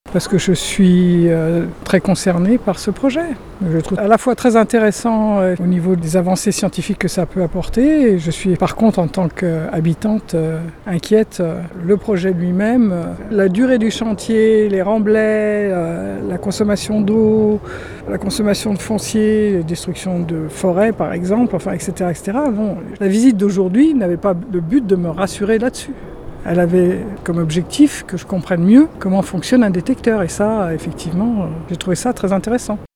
Parce que je suis très concernée par ce projet. Je le trouve à la fois très intéressant au niveau des avancées scientifiques que ça peut apporter. Et je suis par contre en tant qu'habitante inquiète. Le projet lui-même, la durée du chantier, les remblais, la consommation d'eau, la consommation de foncier, la destruction de forêts par exemple, enfin, etc., etc. Non, la visite d'aujourd'hui n'avait pas le but de me rassurer là-dessus. Elle avait comme objectif que je comprenne mieux comment fonctionne un détecteur. Et ça, effectivement, j'ai trouvé ça très intéressant.